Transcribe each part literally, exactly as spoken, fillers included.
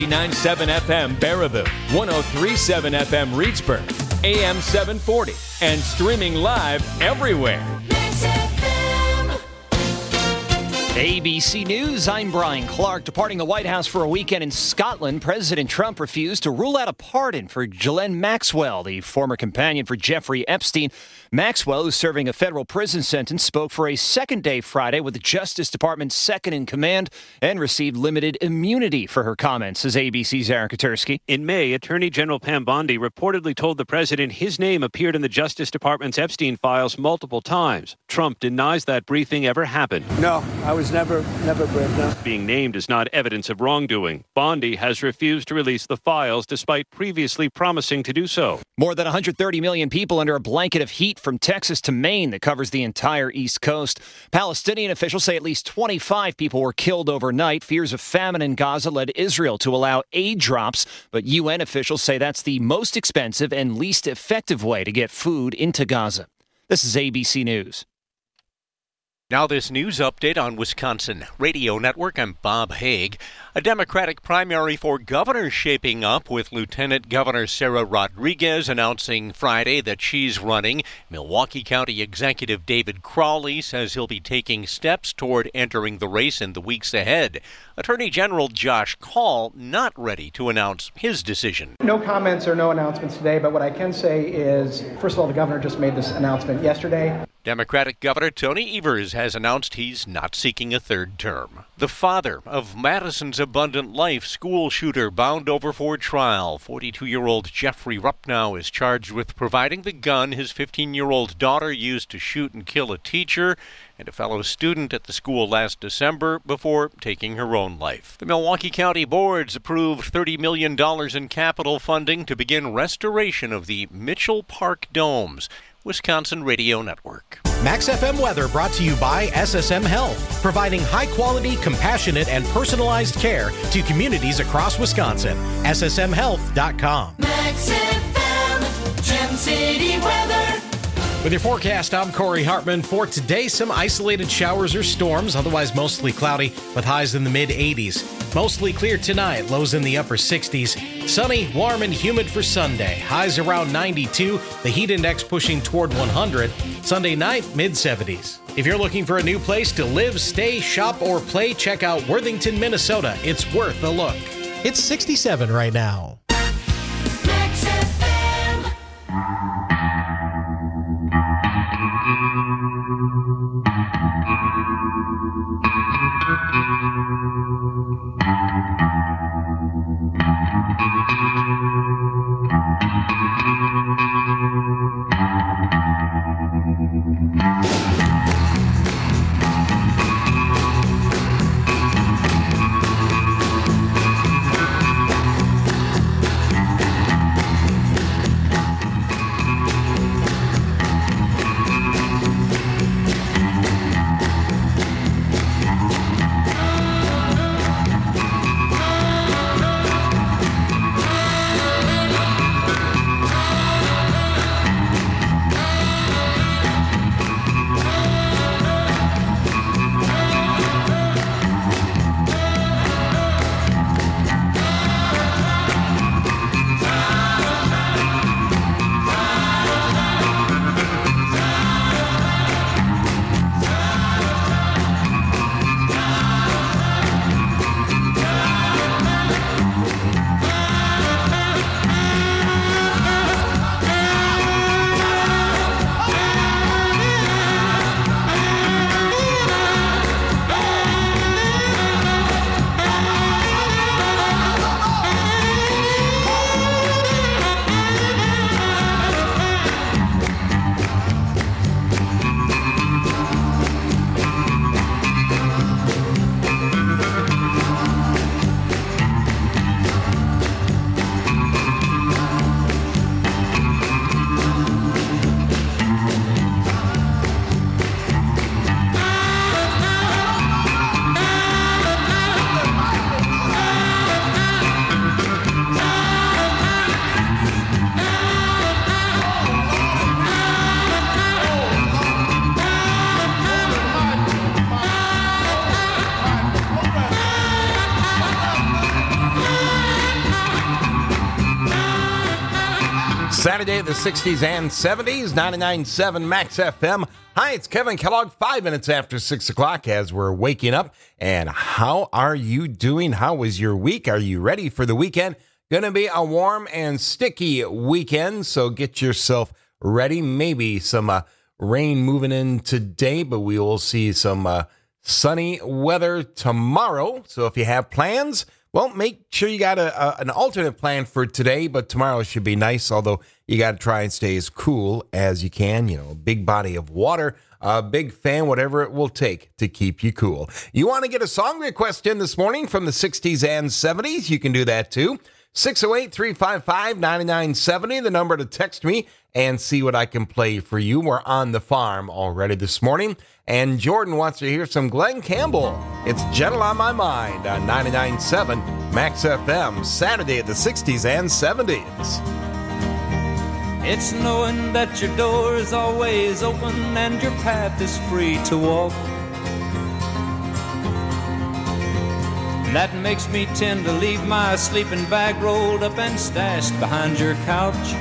ninety-nine point seven F M Baraboo, one oh three point seven F M Reedsburg, A M seven forty, and streaming live everywhere. A B C News, I'm Brian Clark. Departing the White House for a weekend in Scotland, President Trump refused to rule out a pardon for Ghislaine Maxwell, the former companion for Jeffrey Epstein. Maxwell, who's serving a federal prison sentence, spoke for a second day Friday with the Justice Department's second in command and received limited immunity for her comments, says A B C's Aaron Katursky. In May, Attorney General Pam Bondi reportedly told the president his name appeared in the Justice Department's Epstein files multiple times. Trump denies that briefing ever happened. No, I was never, never briefed. No. Being named is not evidence of wrongdoing. Bondi has refused to release the files despite previously promising to do so. More than one hundred thirty million people under a blanket of heat from Texas to Maine that covers the entire East Coast. Palestinian officials say at least twenty-five people were killed overnight. Fears of famine in Gaza led Israel to allow aid drops, but U N officials say that's the most expensive and least effective way to get food into Gaza. This is A B C News. Now this news update on Wisconsin Radio Network. I'm Bob Haig. A Democratic primary for governor shaping up with Lieutenant Governor Sarah Rodriguez announcing Friday that she's running. Milwaukee County Executive David Crowley says he'll be taking steps toward entering the race in the weeks ahead. Attorney General Josh Kaul not ready to announce his decision. No comments or no announcements today, but what I can say is, first of all, the governor just made this announcement yesterday. Democratic Governor Tony Evers has announced he's not seeking a third term. The father of Madison's Abundant Life school shooter bound over for trial, forty-two-year-old Jeffrey Ruppnow, is charged with providing the gun his fifteen-year-old daughter used to shoot and kill a teacher and a fellow student at the school last December before taking her own life. The Milwaukee County Boards approved thirty million dollars in capital funding to begin restoration of the Mitchell Park domes. Wisconsin Radio Network. Max F M weather brought to you by S S M Health, providing high-quality, compassionate, and personalized care to communities across Wisconsin. S S M health dot com. Max F M, Gem City weather. With your forecast, I'm Corey Hartman. For today, some isolated showers or storms, otherwise mostly cloudy, with highs in the mid eighties. Mostly clear tonight, lows in the upper sixties. Sunny, warm, and humid for Sunday. Highs around ninety-two, the heat index pushing toward one hundred. Sunday night, mid seventies. If you're looking for a new place to live, stay, shop, or play, check out Worthington, Minnesota. It's worth a look. It's sixty-seven right now. Max F M. Saturday, the sixties and seventies, ninety-nine point seven Max F M. Hi, it's Kevin Kellogg, five minutes after six o'clock as we're waking up. And how are you doing? How was your week? Are you ready for the weekend? Going to be a warm and sticky weekend, so get yourself ready. Maybe some uh, rain moving in today, but we will see some uh, sunny weather tomorrow. So if you have plans, well, make sure you got a, a, an alternate plan for today, but tomorrow should be nice, although you got to try and stay as cool as you can. You know, a big body of water, a big fan, whatever it will take to keep you cool. You want to get a song request in this morning from the sixties and seventies? You can do that too. six oh eight, three five five, nine nine seven oh, the number to text me and see what I can play for you. We're on the farm already this morning. And Jordan wants to hear some Glenn Campbell. It's Gentle on My Mind on ninety-nine point seven Max F M, Saturday at the sixties and seventies. It's knowing that your door is always open and your path is free to walk. That makes me tend to leave my sleeping bag rolled up and stashed behind your couch.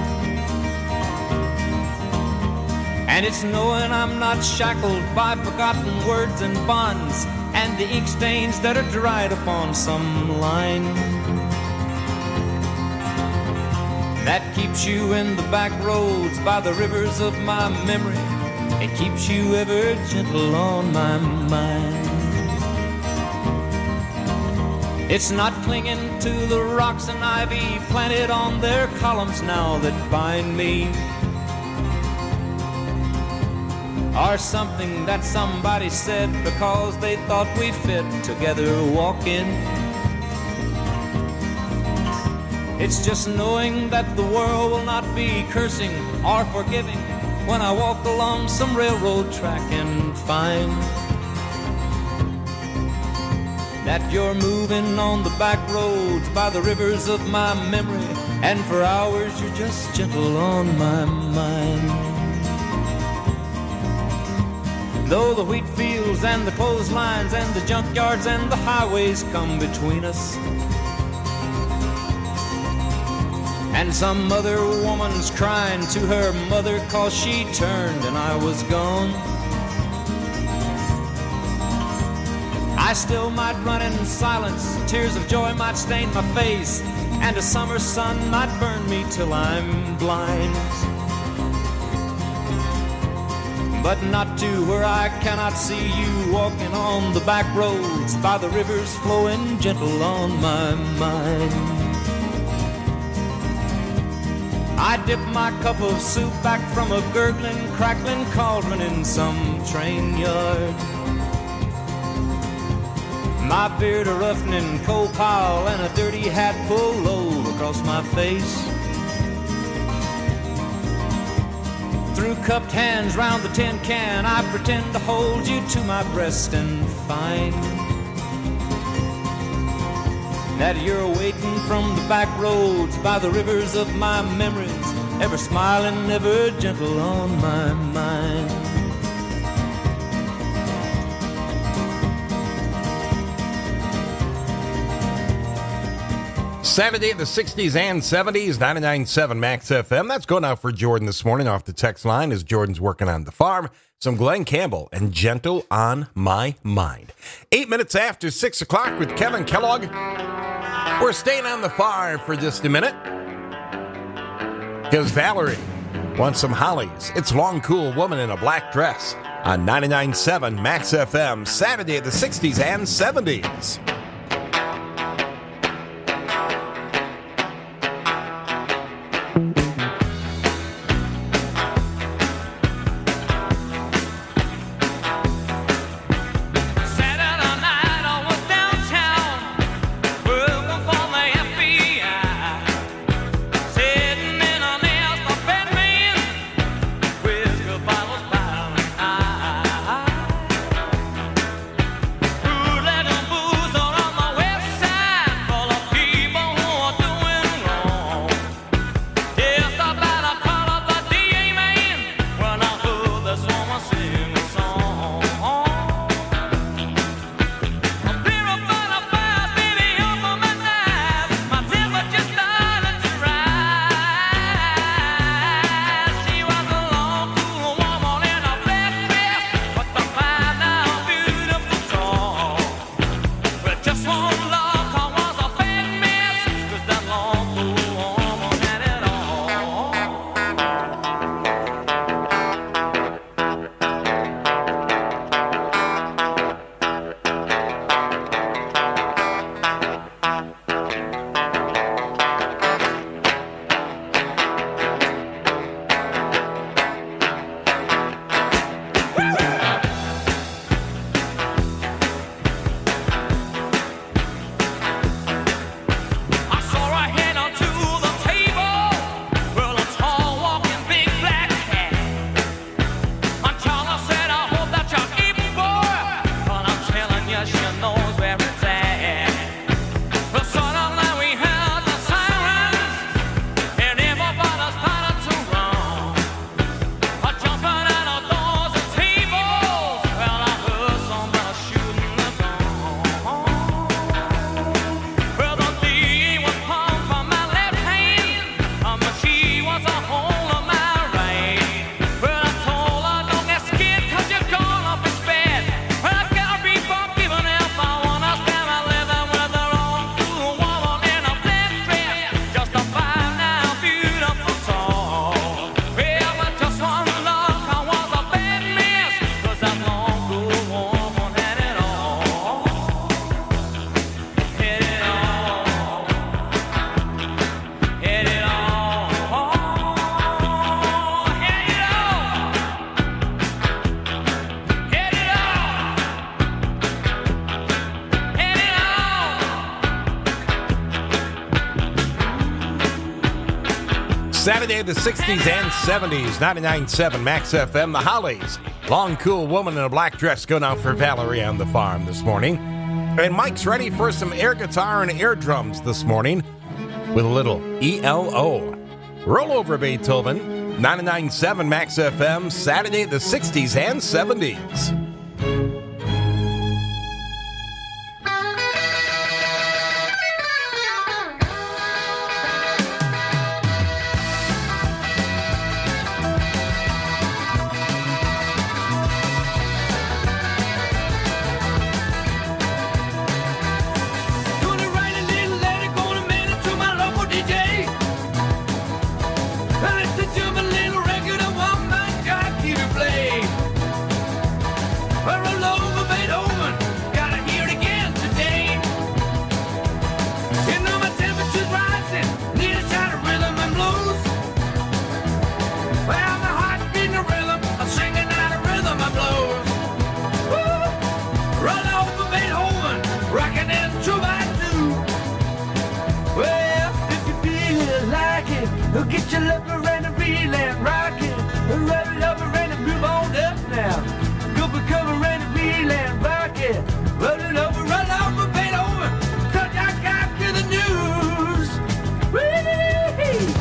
And it's knowing I'm not shackled by forgotten words and bonds and the ink stains that are dried upon some line. That keeps you in the back roads by the rivers of my memory. It keeps you ever gentle on my mind. It's not clinging to the rocks and ivy planted on their columns now that bind me, or something that somebody said because they thought we fit together walking. It's just knowing that the world will not be cursing or forgiving when I walk along some railroad track and find that you're moving on the back roads by the rivers of my memory, and for hours you're just gentle on my mind. Though the wheat fields and the clotheslines and the junkyards and the highways come between us, and some other woman's crying to her mother 'cause she turned and I was gone, I still might run in silence, tears of joy might stain my face, and a summer sun might burn me till I'm blind. But not to where I cannot see you walking on the back roads by the rivers flowing gentle on my mind. I dip my cup of soup back from a gurgling, crackling cauldron in some train yard. My beard a roughening coal pile and a dirty hat pulled low across my face. Through cupped hands round the tin can, I pretend to hold you to my breast and find that you're waiting from the back roads by the rivers of my memories, ever smiling, ever gentle on my mind. Saturday in the sixties and seventies, ninety-nine point seven Max F M. That's going out for Jordan this morning off the text line as Jordan's working on the farm. Some Glenn Campbell and Gentle on My Mind. Eight minutes after six o'clock with Kevin Kellogg. We're staying on the farm for just a minute because Valerie wants some Hollies. It's Long Cool Woman in a Black Dress on ninety-nine point seven Max F M, Saturday of the sixties and seventies. Who let 'em booze on Saturday, the sixties and seventies, ninety-nine point seven Max F M, the Hollies. Long, cool woman in a black dress going out for Valerie on the farm this morning. And Mike's ready for some air guitar and air drums this morning with a little E L O. Roll over, Beethoven, ninety-nine point seven Max F M, Saturday, the sixties and seventies. Get your lover and a reel and rock it. Rub it over and move on up now. Go for cover and a reel and rock it. Roll it over, roll over, bend over. Touch our cock to the news. Whee!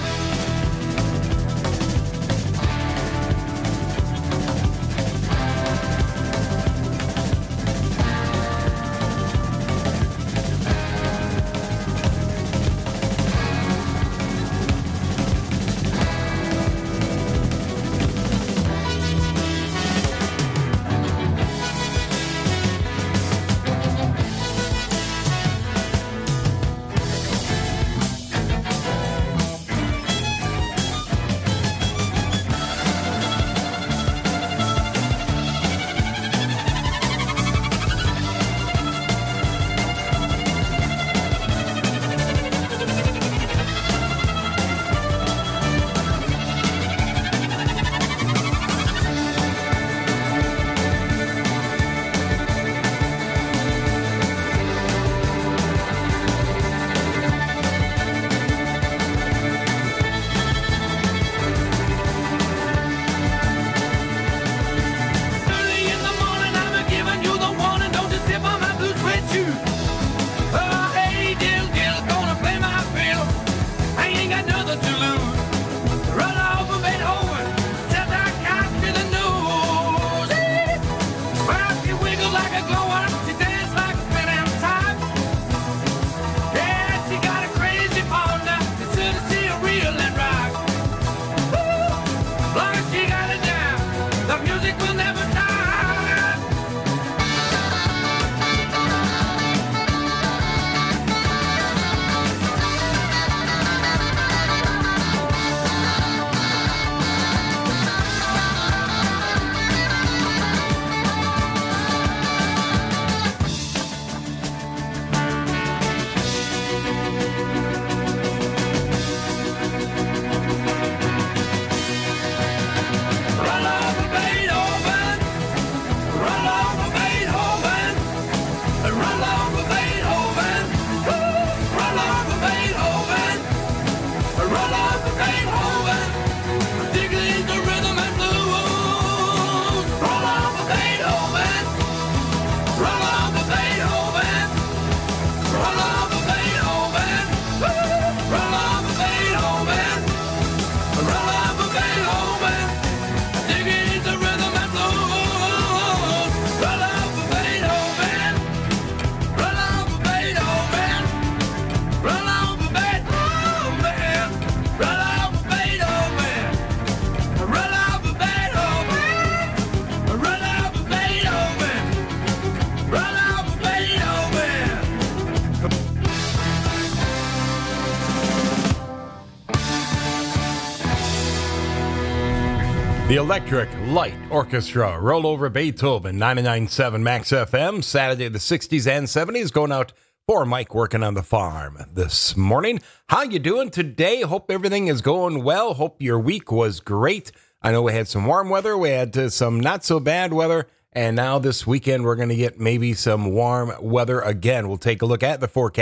The Electric Light Orchestra, Roll Over Beethoven, ninety-nine point seven Max F M, Saturday the sixties and seventies, going out for Mike working on the farm this morning. How you doing today? Hope everything is going well. Hope your week was great. I know we had some warm weather, we had uh, some not so bad weather, and now this weekend we're going to get maybe some warm weather again. We'll take a look at the forecast.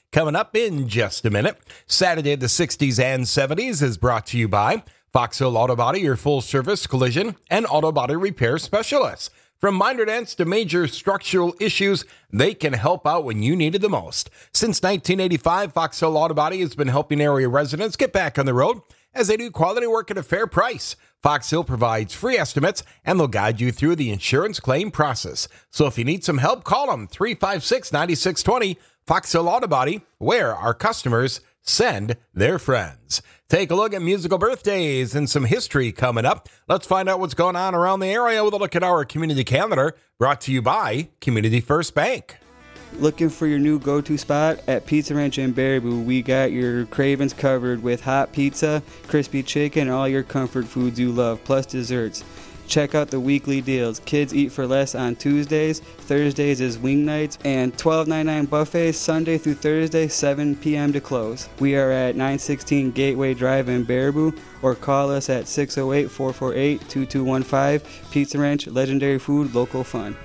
coming up in just a minute. Saturday, the sixties and seventies is brought to you by Fox Hill Auto Body, your full-service collision and auto body repair specialists. From minor dents to major structural issues, they can help out when you need it the most. Since nineteen eighty-five, Fox Hill Auto Body has been helping area residents get back on the road as they do quality work at a fair price. Fox Hill provides free estimates, and they'll guide you through the insurance claim process. So if you need some help, call them, three five six, nine six two zero, Fox Hill Auto Body, where our customers send their friends. Take a look at musical birthdays and some history coming up. Let's find out what's going on around the area with a look at our community calendar, brought to you by Community First Bank. Looking for your new go-to spot? At Pizza Ranch in Baraboo, we got your cravings covered with hot pizza, crispy chicken, and all your comfort foods you love, plus desserts. Check out the weekly deals. Kids eat for less on Tuesdays, Thursdays is wing nights, and twelve ninety-nine buffets Sunday through Thursday, seven p.m. to close. We are at nine sixteen Gateway Drive in Baraboo, or call us at six oh eight, four four eight, two two one five. Pizza Ranch, legendary food, local fun.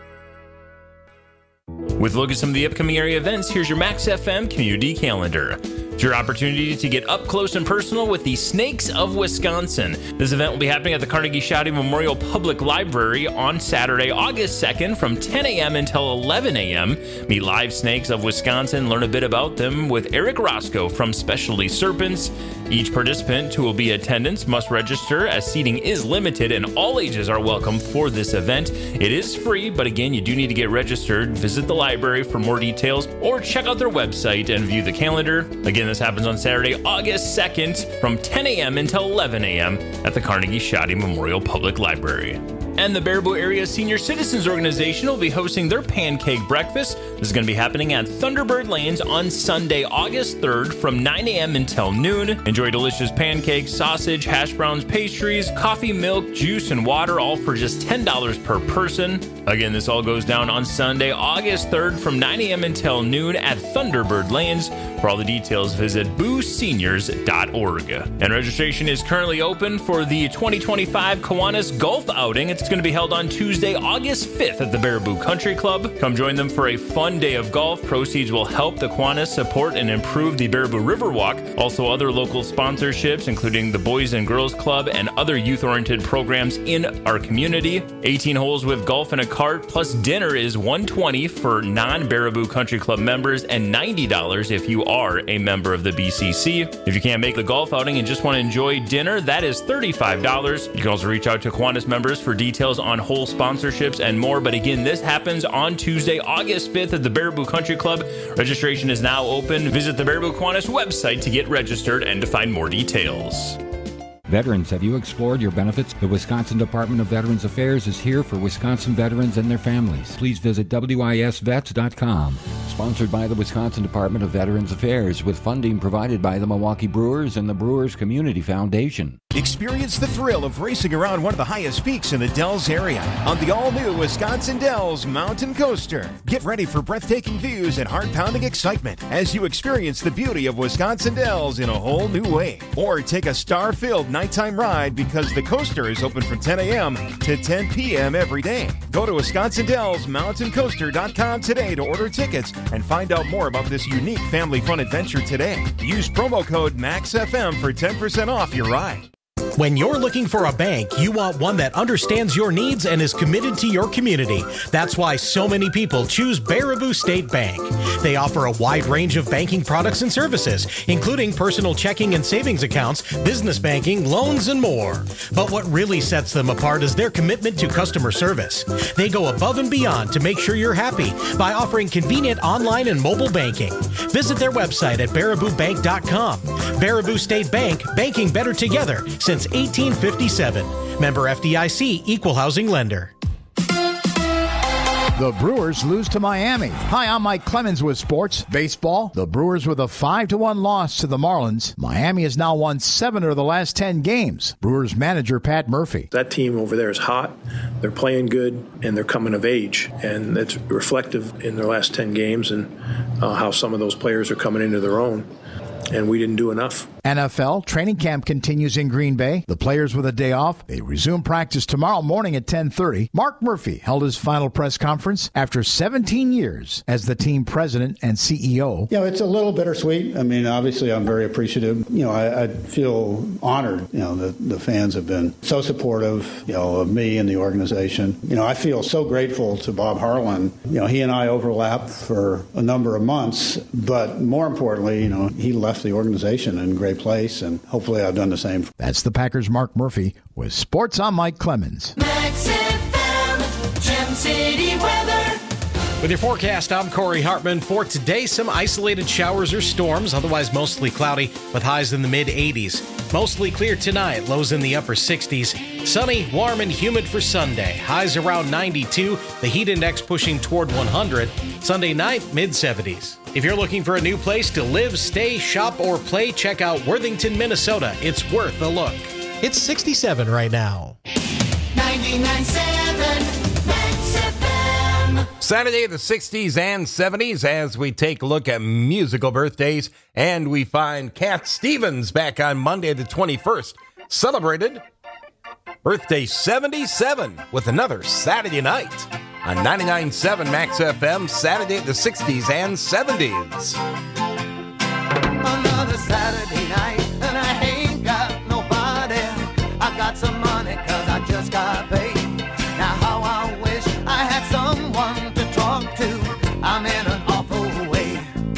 With a look at some of the upcoming area events, here's your Max F M community calendar. It's your opportunity to get up close and personal with the Snakes of Wisconsin. This event will be happening at the Carnegie Shouty Memorial Public Library on Saturday, August second from ten a.m. until eleven a.m. Meet live Snakes of Wisconsin, learn a bit about them with Eric Roscoe from Specialty Serpents. Each participant who will be in attendance must register, as seating is limited and all ages are welcome for this event. It is free, but again, you do need to get registered. Visit the library for more details or check out their website and view the calendar. Again, this happens on Saturday, August second from ten a.m. until eleven a.m. at the Carnegie Shouty Memorial Public Library. And the Baraboo Area Senior Citizens Organization will be hosting their pancake breakfast. This is going to be happening at Thunderbird Lanes on Sunday, August third from nine a.m. until noon. Enjoy delicious pancakes, sausage, hash browns, pastries, coffee, milk, juice, and water, all for just ten dollars per person. Again, this all goes down on Sunday, August third from nine a.m. until noon at Thunderbird Lanes. For all the details, visit boo seniors dot org. And registration is currently open for the twenty twenty-five Kiwanis Golf Outing. It's going to be held on Tuesday, August fifth at the Baraboo Country Club. Come join them for a fun day of golf. Proceeds will help the Kiwanis support and improve the Baraboo Riverwalk. Also, other local sponsorships, including the Boys and Girls Club and other youth-oriented programs in our community. eighteen holes with golf and a cart, plus dinner is one hundred twenty dollars for non-Baraboo Country Club members and ninety dollars if you are a member of the B C C. If you can't make the golf outing and just want to enjoy dinner, that is thirty-five dollars. You can also reach out to Kiwanis members for details on whole sponsorships and more. But again, this happens on Tuesday, August fifth at the Baraboo Country Club. Registration is now open. Visit the Baraboo Kiwanis website to get registered and to find more details. Veterans, have you explored your benefits? The Wisconsin Department of Veterans Affairs is here for Wisconsin veterans and their families. Please visit W I S vets dot com. Sponsored by the Wisconsin Department of Veterans Affairs, with funding provided by the Milwaukee Brewers and the Brewers Community Foundation. Experience the thrill of racing around one of the highest peaks in the Dells area on the all-new Wisconsin Dells Mountain Coaster. Get ready for breathtaking views and heart-pounding excitement as you experience the beauty of Wisconsin Dells in a whole new way. Or take a star-filled nighttime ride, because the coaster is open from ten a.m. to ten p.m. every day. Go to Wisconsin Dells Mountain Coaster dot com today to order tickets and find out more about this unique family fun adventure today. Use promo code MAXFM for ten percent off your ride. When you're looking for a bank, you want one that understands your needs and is committed to your community. That's why so many people choose Baraboo State Bank. They offer a wide range of banking products and services, including personal checking and savings accounts, business banking, loans, and more. But what really sets them apart is their commitment to customer service. They go above and beyond to make sure you're happy by offering convenient online and mobile banking. Visit their website at baraboo bank dot com. Baraboo State Bank, banking better together since eighteen fifty-seven. Member F D I C, Equal Housing Lender. The Brewers lose to Miami. Hi, I'm Mike Clemens with sports. Baseball, the Brewers with a five to one loss to the Marlins. Miami has now won seven of the last ten games. Brewers manager Pat Murphy. That team over there is hot. They're playing good, and they're coming of age. And it's reflective in their last ten games and uh, how some of those players are coming into their own. And we didn't do enough. N F L training camp continues in Green Bay. The players with a day off. They resume practice tomorrow morning at ten thirty. Mark Murphy held his final press conference after seventeen years as the team president and C E O. You know, it's a little bittersweet. I mean, obviously, I'm very appreciative. You know, I, I feel honored, you know, that the fans have been so supportive, you know, of me and the organization. You know, I feel so grateful to Bob Harlan. You know, he and I overlapped for a number of months, but more importantly, you know, he left the organization in a great place, and hopefully I've done the same. That's the Packers' Mark Murphy with Sports. I'm Mike Clemens. Max F M, Gem City weather. With your forecast, I'm Corey Hartman. For today, some isolated showers or storms, otherwise mostly cloudy with highs in the mid eighties. Mostly clear tonight, lows in the upper sixties. Sunny, warm, and humid for Sunday. Highs around ninety-two, the heat index pushing toward one hundred. Sunday night, mid seventies. If you're looking for a new place to live, stay, shop, or play, check out Worthington, Minnesota. It's worth a look. It's sixty-seven right now. ninety-nine point seven Max F M. Saturday, the sixties and seventies, as we take a look at musical birthdays, and we find Cat Stevens back on Monday the twenty-first, celebrated birthday seventy-seven with another Saturday night on ninety-nine point seven Max F M, Saturday, the sixties and seventies. Another Saturday night, and I ain't got nobody. I got some money, cause I just got paid. Now how I wish I had someone to talk to. I'm in an awful way.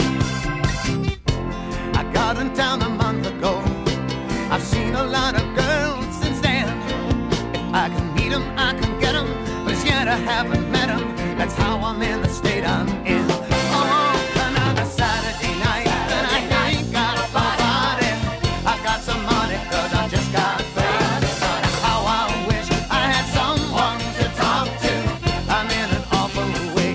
I got in town a month ago. I've seen a lot of girls since then. If I can meet them, I can get them. But yet I haven't met them. That's how I'm in the state I'm in. Oh, another Saturday night, and I ain't got nobody. I got some money, cause I just got paid. How I wish I had someone to talk to. I'm in an awful way.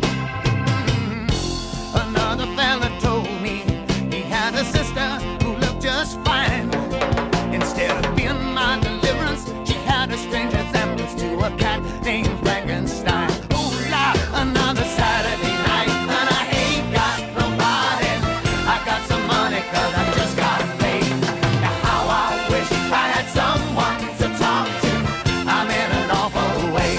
Mm-hmm. Another fella told me he had a sister who looked just fine. Instead of being my deliverance, she had a strange resemblance to a cat named Frankenstein. Ooh la, another Saturday night, and I ain't got nobody. I got some money, cause I just got paid. Now how I wish I had someone to talk to. I'm in an awful way.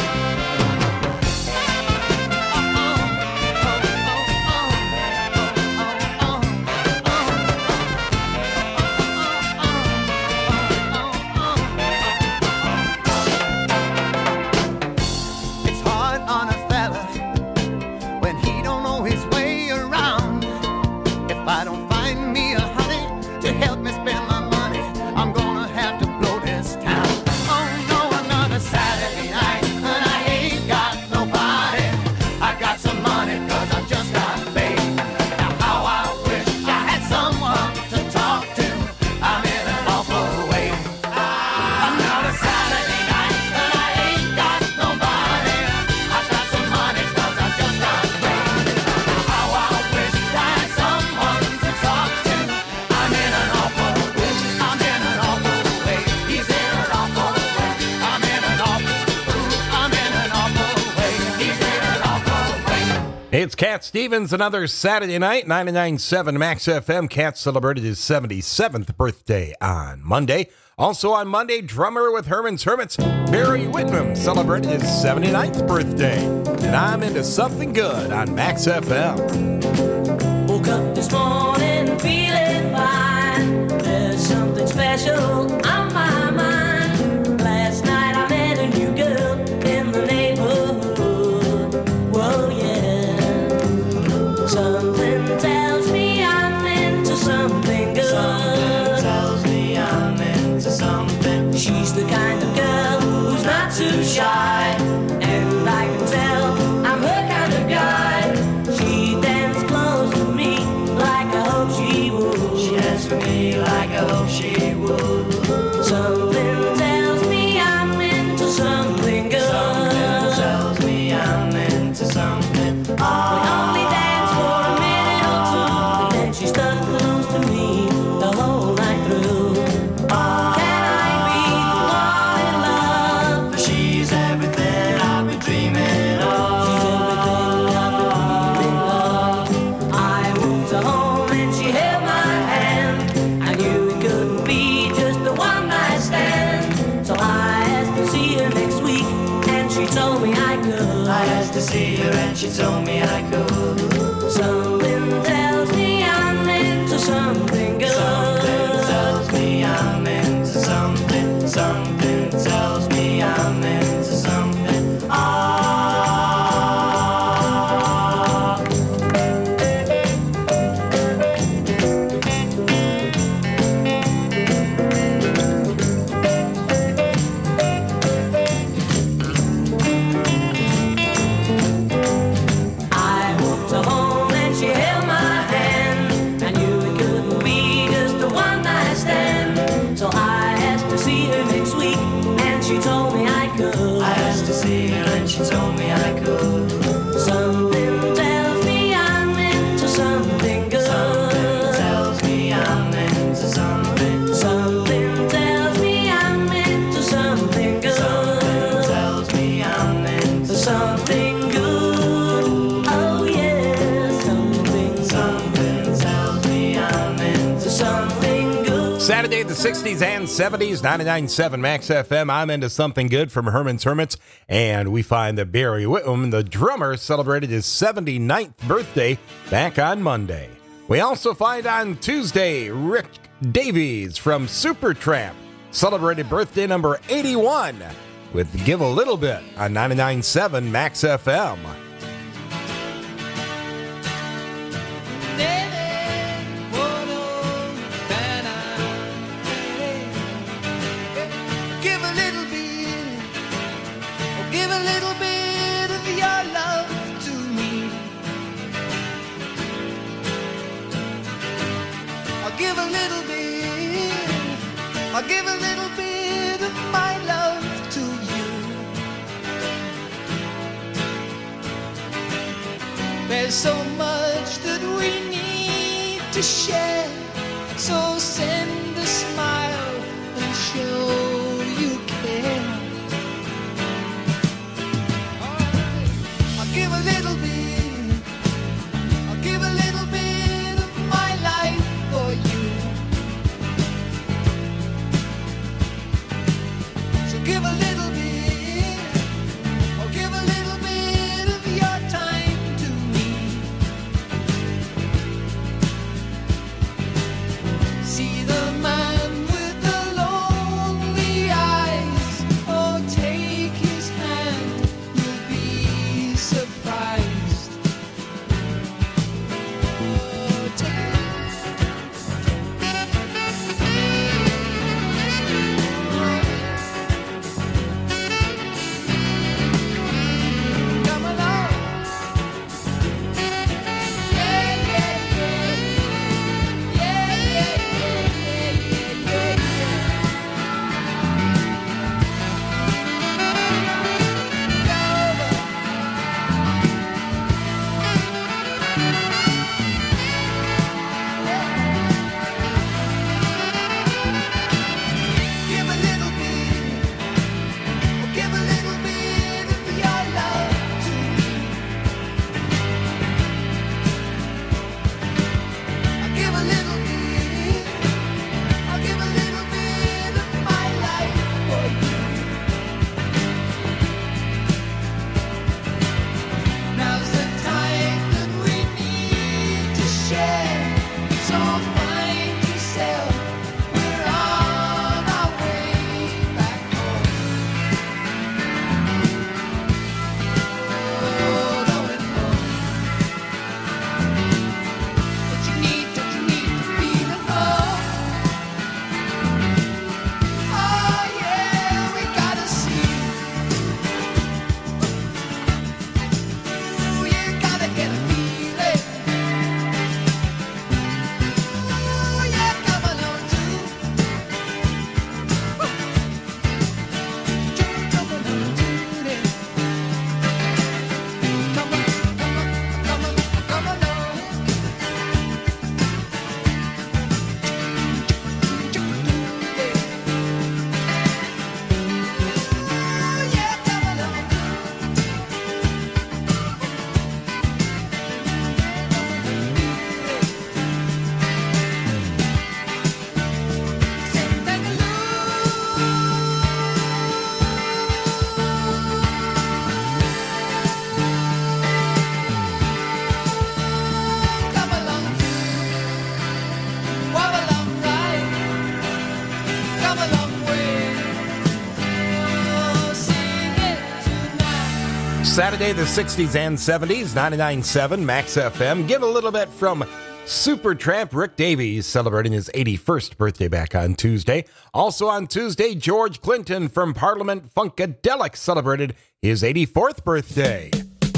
It's hard on a fella when he don't know his way around. If I don't find me a honey to help me spend my money, I'm gonna have to blow this town. Oh no, another Saturday night, and I ain't got nobody. I got some money, cause I just got paid. Now how I wish I had someone to talk to. I'm in an awful way. Another Saturday night, and I ain't got nobody. I got some money, cause I just got paid. Now how I wish I had someone to talk to. I'm in an awful way. I'm in an awful way. He's in an awful way. I'm in an awful I'm in an awful way. He's in an awful way. It's Cat Stevens, another Saturday night, ninety-nine point seven Max F M. Cat celebrated his seventy-seventh birthday on Monday. Also on Monday, drummer with Herman's Hermits, Barry Whitman, celebrated his seventy-ninth birthday. And I'm into something good on Max F M. Woke up this morning feeling fine. There's something special on my mind. Last night I met a new girl in the neighborhood. Whoa, yeah. Something tells me I'm into something good. Something tells me I'm into something. She's the kind of girl who's not too shy. And I can tell I'm her kind of guy. She danced close to me like I hope she would. She danced for me like I hope she would. Something tells me I'm into something good. Something tells me I'm into something. We only danced for a minute or two, and then she stuck close to me the whole night through. Can I be the one in love? For she's everything I've been dreaming of. She's everything I've been dreaming of. I went to home and she held my hand. I knew she told me I could. Something tells me I'm into something good. Something tells me I'm into something. Something tells me I'm into something. Ah. She told me I could. Something tells me I'm into something good. Something tells me I'm into something. Something tells me I'm into something good. Something tells me I'm into something good. Oh yeah, something. Something tells me I'm into something good. Saturday, the sixties and seventies, ninety-nine point seven Max F M. I'm into something good from Herman's Hermits. And we find that Barry Whitman, the drummer, celebrated his seventy-ninth birthday back on Monday. We also find on Tuesday, Rick Davies from Supertramp celebrated birthday number eighty-one with Give a Little Bit on ninety-nine point seven Max F M. Give a little bit, oh, give a little bit of your love to me. I'll give a little bit, I'll give a little bit of my love to you. There's so much that we need to share, so send a smile and show you care. I'll give a little bit, I'll give a little bit of my life for you. So give a little bit, or give a little bit of your time to me. See the man with the lonely eyes, oh take his hand, you'll be surprised. Oh, take come along. Yeah, yeah, yeah. Yeah, yeah, yeah, yeah, yeah. Saturday, the sixties and seventies, ninety-nine point seven Max F M. Give a little bit from Supertramp. Rick Davies celebrating his eighty-first birthday back on Tuesday. Also on Tuesday, George Clinton from Parliament Funkadelic celebrated his eighty-fourth birthday.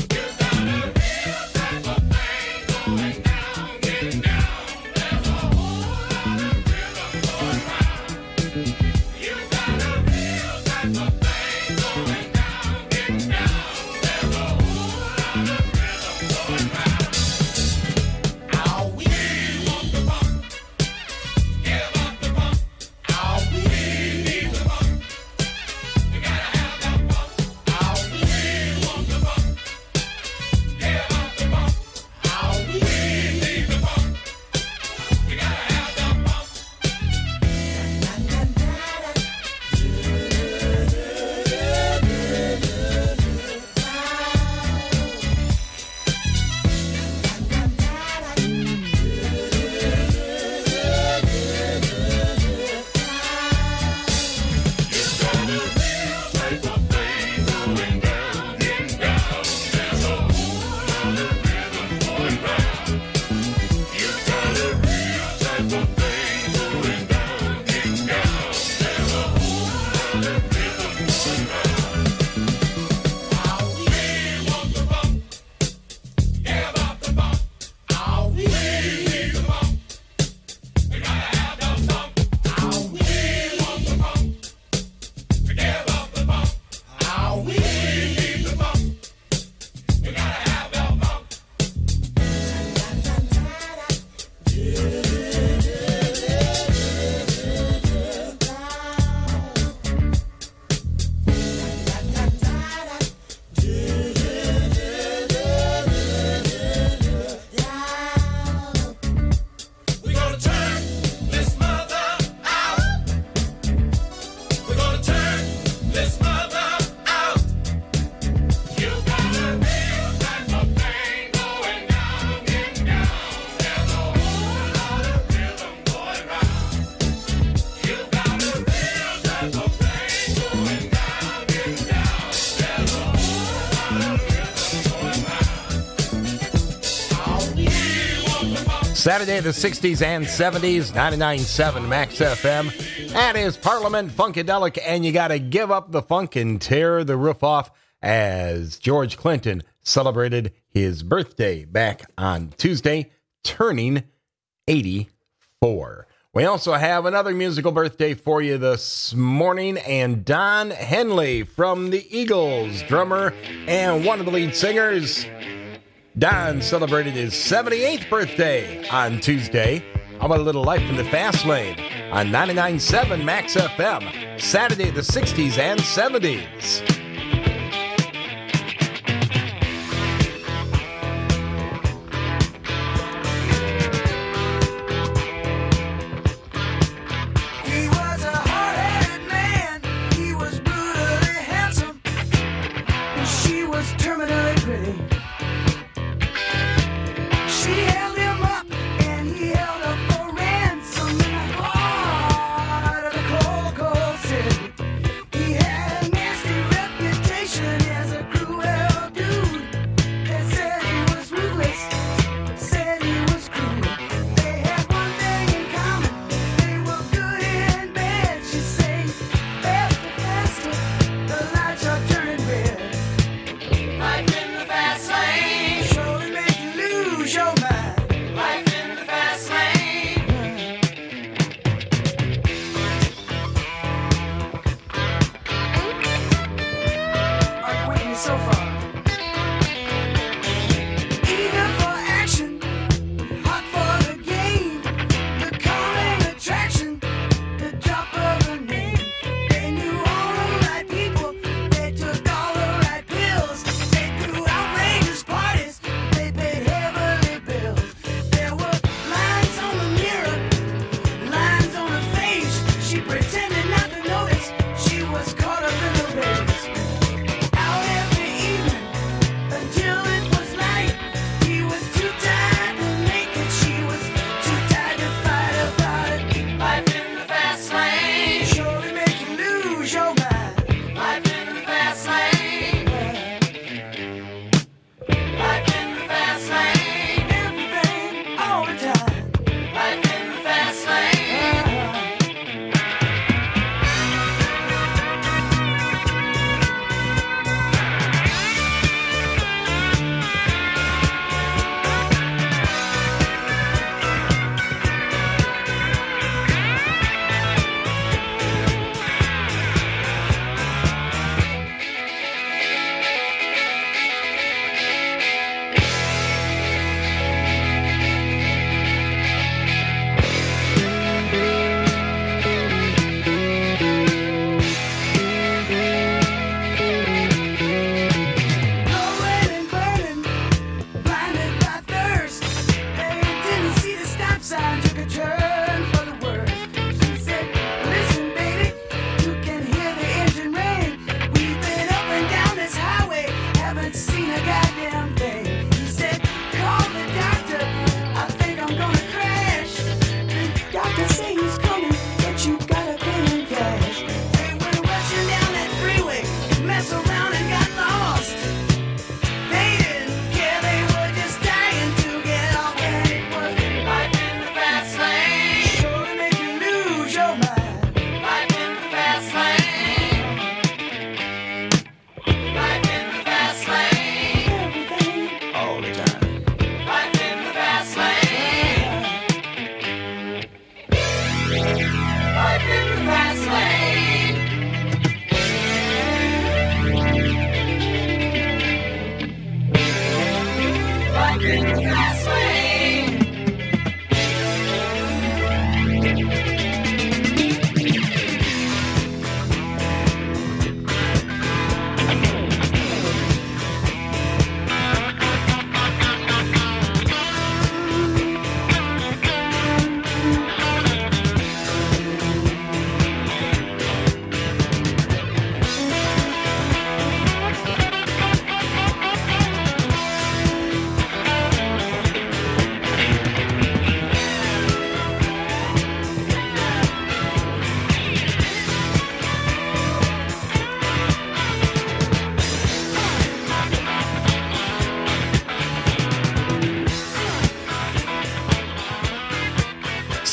Saturday, the sixties and seventies, ninety-nine point seven Max F M. That is Parliament Funkadelic, and you got to give up the funk and tear the roof off as George Clinton celebrated his birthday back on Tuesday, turning eighty-four. We also have another musical birthday for you this morning, and Don Henley from the Eagles, drummer and one of the lead singers. Don celebrated his seventy-eighth birthday on Tuesday. How about a little life in the fast lane on ninety-nine point seven Max F M, Saturday, the sixties and seventies. He had a nasty rep.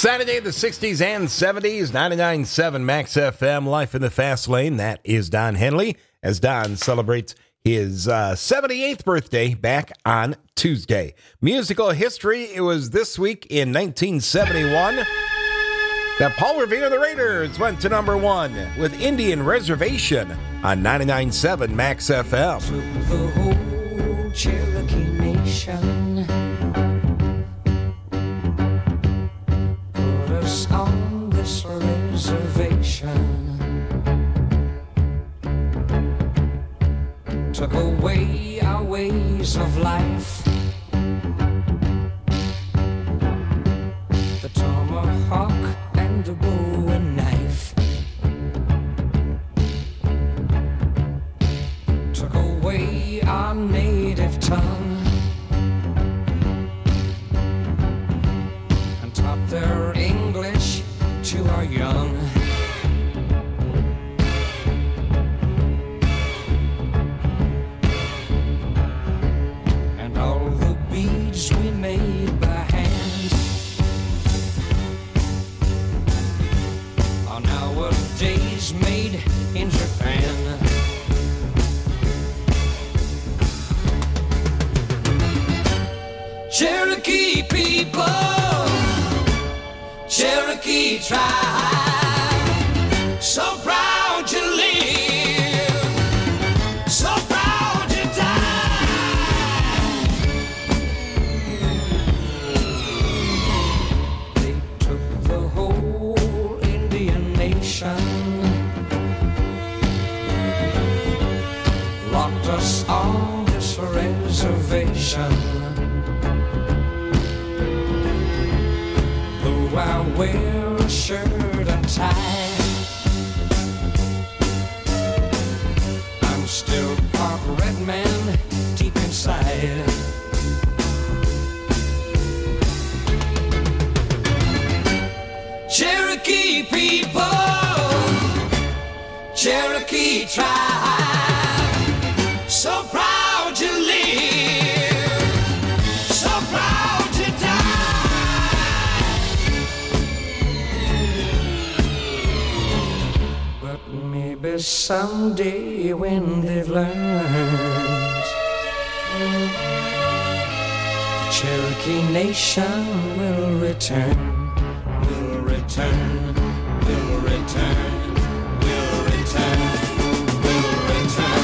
Saturday, the sixties and seventies, ninety-nine point seven Max F M, Life in the Fast Lane. That is Don Henley, as Don celebrates his uh, seventy-eighth birthday back on Tuesday. Musical history, it was this week in nineteen seventy-one that Paul Revere and the Raiders went to number one with Indian Reservation on ninety-nine point seven Max F M. To the whole Cherokee Nation, put us on this reservation, took away our ways of life, the tomahawk and the bow and knife, took away our native tongue, and taught their English to our young. And all the beads we made by hand are nowadays made in Japan. Cherokee people, Cherokee tribe, so proud you live, so proud you die. They took the whole Indian nation, locked us on this reservation. Though I wear a shirt and tie, I'm still part red man deep inside. Cherokee people, Cherokee tribe, so proud you live, so proud you die. But maybe someday when they've learned, the Cherokee nation will return. Will return, will return, will return, will return.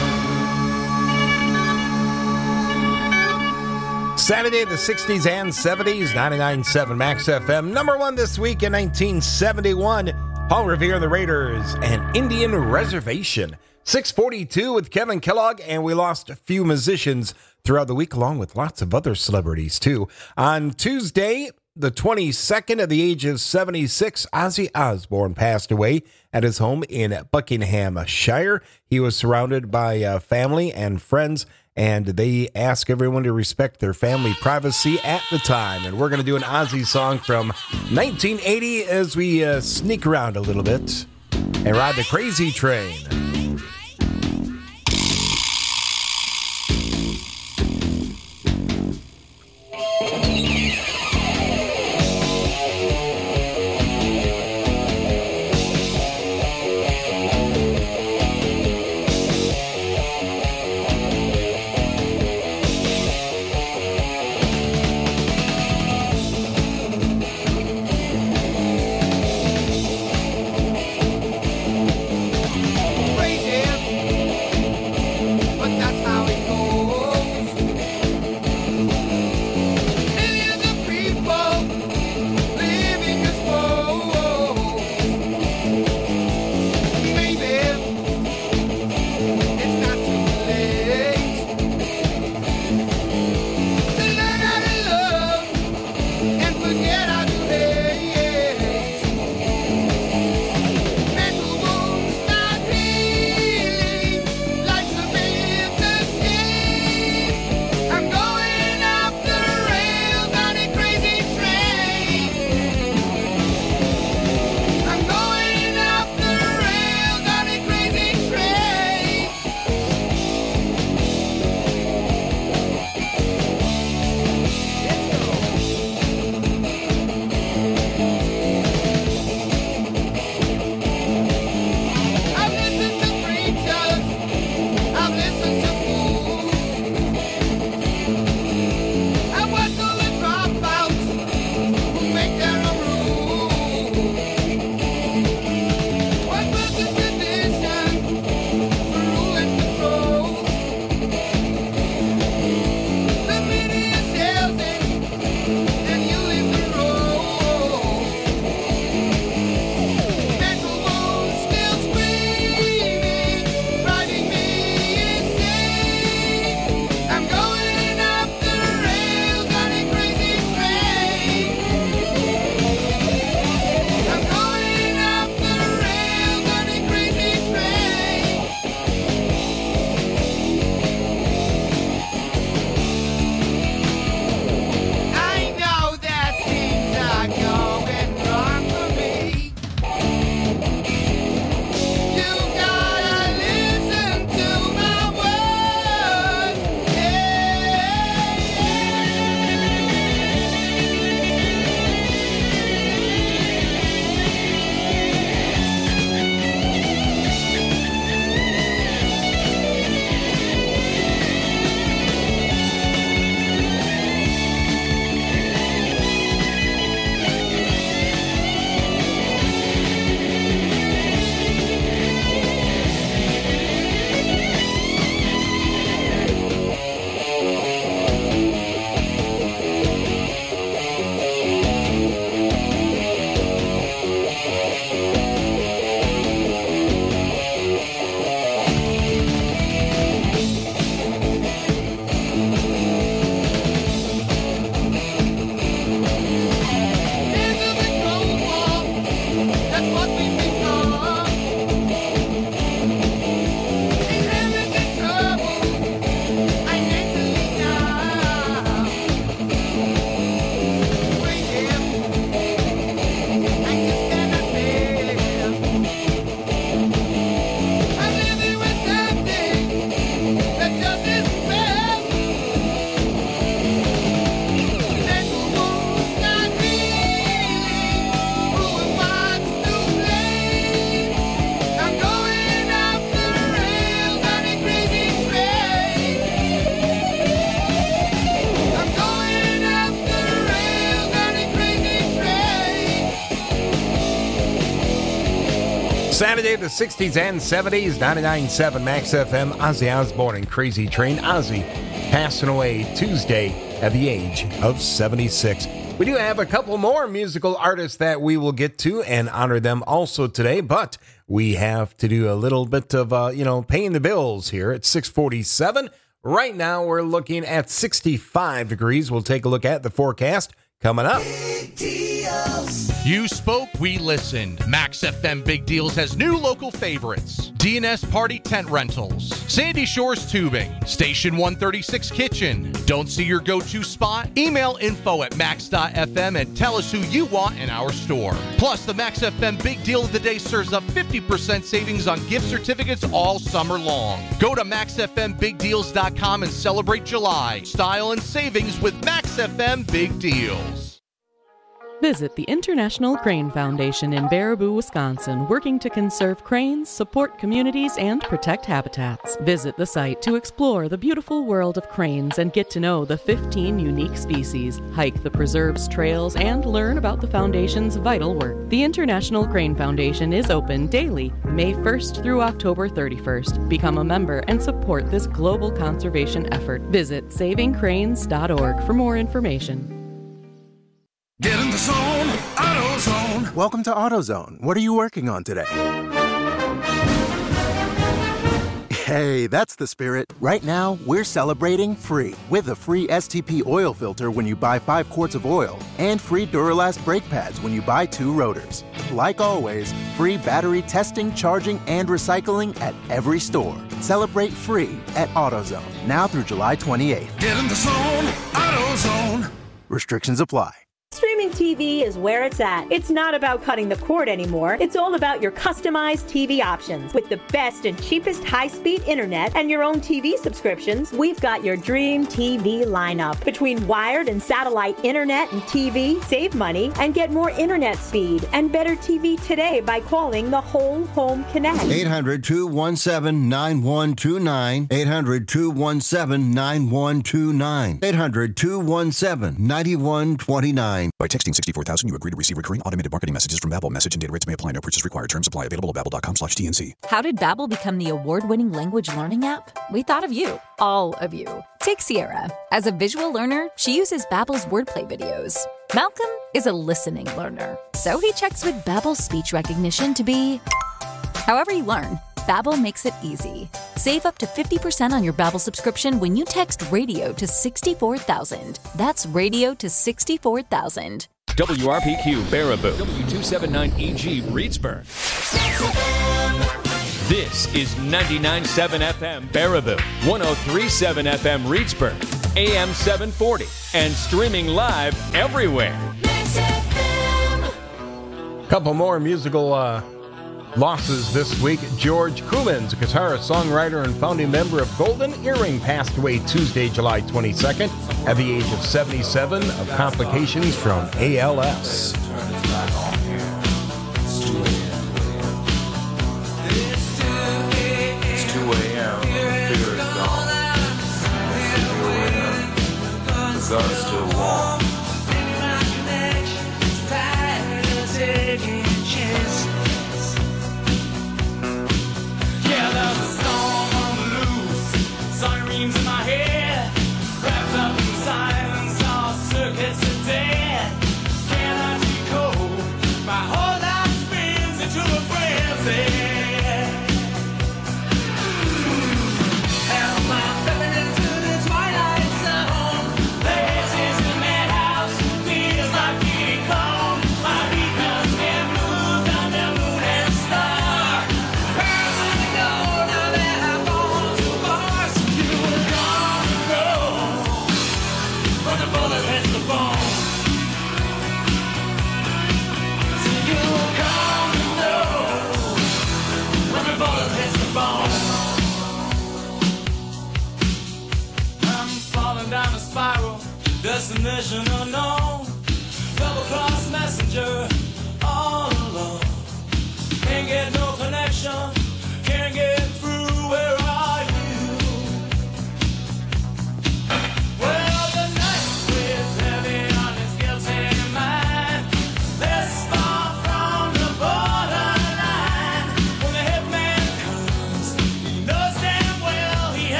Saturday, the sixties and seventies, ninety-nine point seven Max F M. Number one this week in nineteen seventy-one, Paul Revere and the Raiders and Indian Reservation. six forty-two with Kevin Kellogg, and we lost a few musicians throughout the week, along with lots of other celebrities, too. On Tuesday, the twenty-second, at the age of seventy-six, Ozzy Osbourne passed away at his home in Buckinghamshire. He was surrounded by uh, family and friends, and they ask everyone to respect their family privacy at the time. And we're going to do an Ozzy song from nineteen eighty as we uh, sneak around a little bit and ride the crazy train. Crazy Saturday, the sixties and seventies, ninety-nine point seven Max F M. Ozzy Osbourne and Crazy Train. Ozzy passing away Tuesday at the age of seventy-six. We do have a couple more musical artists that we will get to and honor them also today, but we have to do a little bit of, uh, you know, paying the bills here at six forty-seven. Right now, we're looking at sixty-five degrees. We'll take a look at the forecast coming up. You spoke, we listened. Max F M Big Deals has new local favorites. D and S Party Tent Rentals, Sandy Shores Tubing, Station one thirty-six Kitchen. Don't see your go-to spot? Email info at max dot f m and tell us who you want in our store. Plus, the Max F M Big Deal of the Day serves up fifty percent savings on gift certificates all summer long. Go to max f m big deals dot com and celebrate July. Style and savings with Max F M Big Deals. Visit the International Crane Foundation in Baraboo, Wisconsin, working to conserve cranes, support communities, and protect habitats. Visit the site to explore the beautiful world of cranes and get to know the fifteen unique species, hike the preserve's trails, and learn about the foundation's vital work. The International Crane Foundation is open daily, May first through October thirty-first. Become a member and support this global conservation effort. Visit saving cranes dot org for more information. Get in the zone, AutoZone. Welcome to AutoZone. What are you working on today? Hey, that's the spirit. Right now, we're celebrating free with a free S T P oil filter when you buy five quarts of oil and free Duralast brake pads when you buy two rotors. Like always, free battery testing, charging, and recycling at every store. Celebrate free at AutoZone, now through July twenty-eighth. Get in the zone, AutoZone. Restrictions apply. Streaming T V is where it's at. It's not about cutting the cord anymore. It's all about your customized T V options. With the best and cheapest high-speed internet and your own T V subscriptions, we've got your dream T V lineup. Between wired and satellite internet and T V, save money and get more internet speed and better T V today by calling the Whole Home Connect. eight hundred, two one seven, nine one two nine. eight hundred, two one seven, nine one two nine. eight hundred, two one seven, nine one two nine. By texting sixty-four thousand, you agree to receive recurring automated marketing messages from Babbel. Message and data rates may apply. No purchase required. Terms apply. Available at babbel dot com slash T N C. How did Babbel become the award-winning language learning app? We thought of you, all of you. Take Sierra. As a visual learner, she uses Babbel's wordplay videos. Malcolm is a listening learner, so he checks with Babbel's speech recognition to be however you learn. Babbel makes it easy. Save up to fifty percent on your Babbel subscription when you text radio to sixty-four thousand. That's radio to sixty-four thousand. W R P Q Baraboo, W two seventy-nine E G Reedsburg. This is ninety-nine point seven F M Baraboo, one oh three point seven F M Reedsburg, A M seven forty, and streaming live everywhere. Couple more musical uh, losses this week. George Coolins, a guitarist, songwriter, and founding member of Golden Earring, passed away Tuesday, July twenty-second, at the age of seventy-seven of complications from A L S. It's two a.m. Figure it's gone. The gun's still warm. Yeah, there's a storm on the loose, sirens in my head, wrapped up in silence, all circuits are dead. Can I be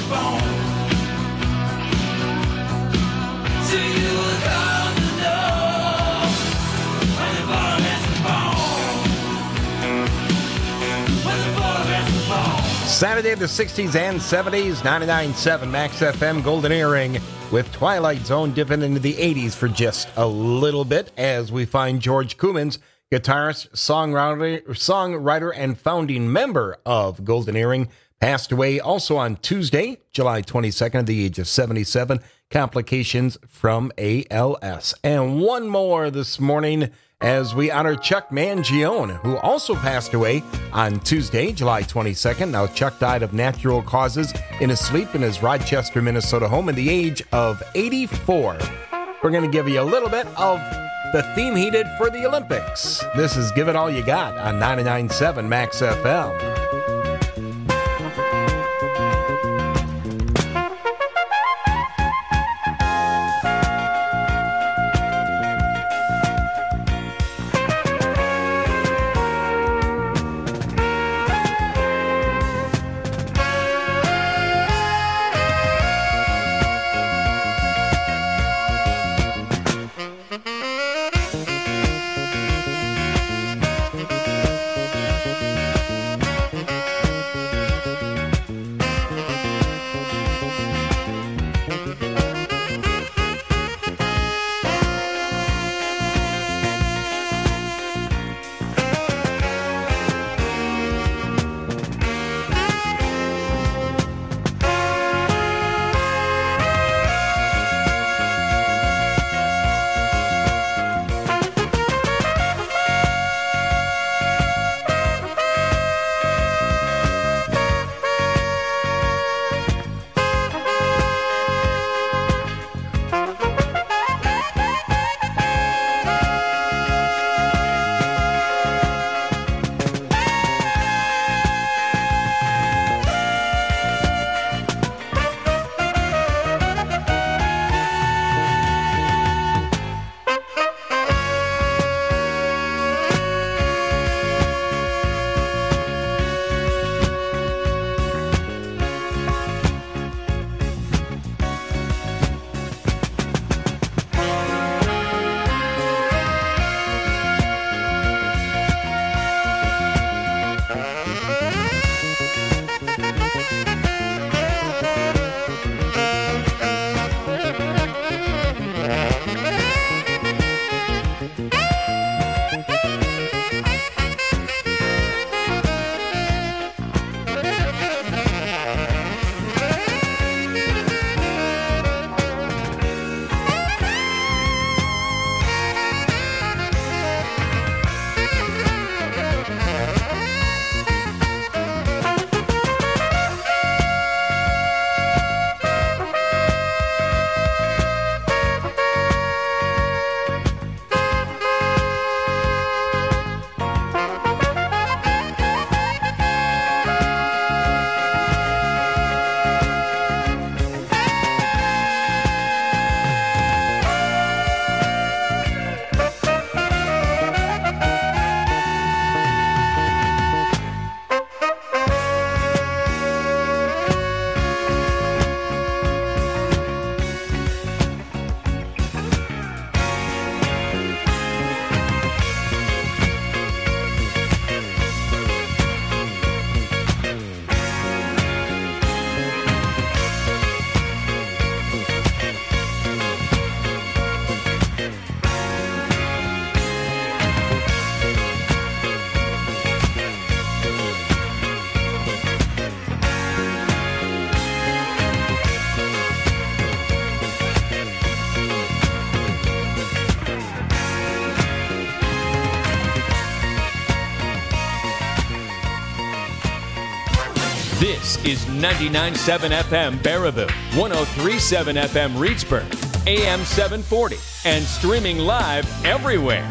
bone. So you were gone to know when the bottom has the bone. When the bottom has the bone. Saturday of the sixties and seventies, ninety-nine point seven Max F M Golden Earring, with Twilight Zone dipping into the eighties for just a little bit as we find George Coumans, guitarist, songwriter, songwriter, and founding member of Golden Earring, passed away also on Tuesday, July twenty-second, at the age of seventy-seven. Complications from A L S. And one more this morning as we honor Chuck Mangione, who also passed away on Tuesday, July twenty-second. Now, Chuck died of natural causes in his sleep in his Rochester, Minnesota home at the age of eighty-four. We're going to give you a little bit of the theme he did for the Olympics. This is Give It All You Got on ninety-nine point seven Max F M. This is ninety-nine point seven F M Baraboo, one oh three point seven F M Reedsburg, A M seven forty, and streaming live everywhere.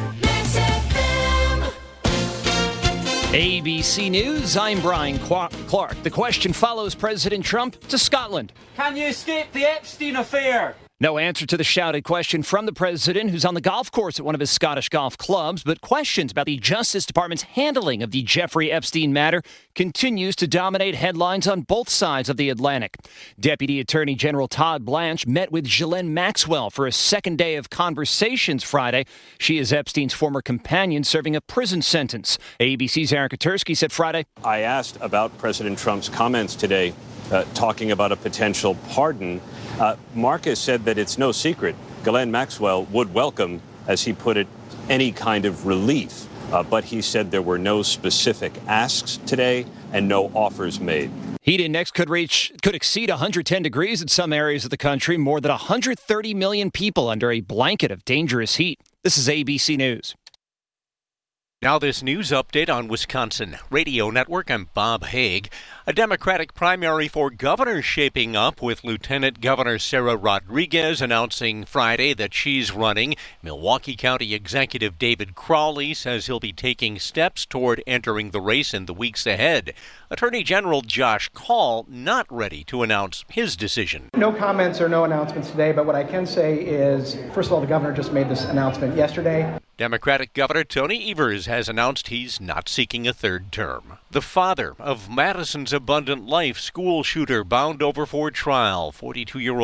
A B C News, I'm Brian Clark. The question follows President Trump to Scotland. Can you escape the Epstein affair? No answer to the shouted question from the president, who's on the golf course at one of his Scottish golf clubs, but questions about the Justice Department's handling of the Jeffrey Epstein matter continues to dominate headlines on both sides of the Atlantic. Deputy Attorney General Todd Blanche met with Ghislaine Maxwell for a second day of conversations Friday. She is Epstein's former companion serving a prison sentence. A B C's Aaron Katersky said Friday, I asked about President Trump's comments today, uh, talking about a potential pardon. Uh, Marcus said that it's no secret Ghislaine Maxwell would welcome, as he put it, any kind of relief. Uh, but he said there were no specific asks today and no offers made. Heat index could reach could exceed one hundred ten degrees in some areas of the country. More than one hundred thirty million people under a blanket of dangerous heat. This is A B C News. Now this news update on Wisconsin Radio Network. I'm Bob Haig. A Democratic primary for governor shaping up, with Lieutenant Governor Sarah Rodriguez announcing Friday that she's running. Milwaukee County Executive David Crowley says he'll be taking steps toward entering the race in the weeks ahead. Attorney General Josh Kaul not ready to announce his decision. No comments or no announcements today, but what I can say is, first of all, the governor just made this announcement yesterday. Democratic Governor Tony Evers has announced he's not seeking a third term. The father of Madison's Abundant Life school shooter bound over for trial, forty-two-year-old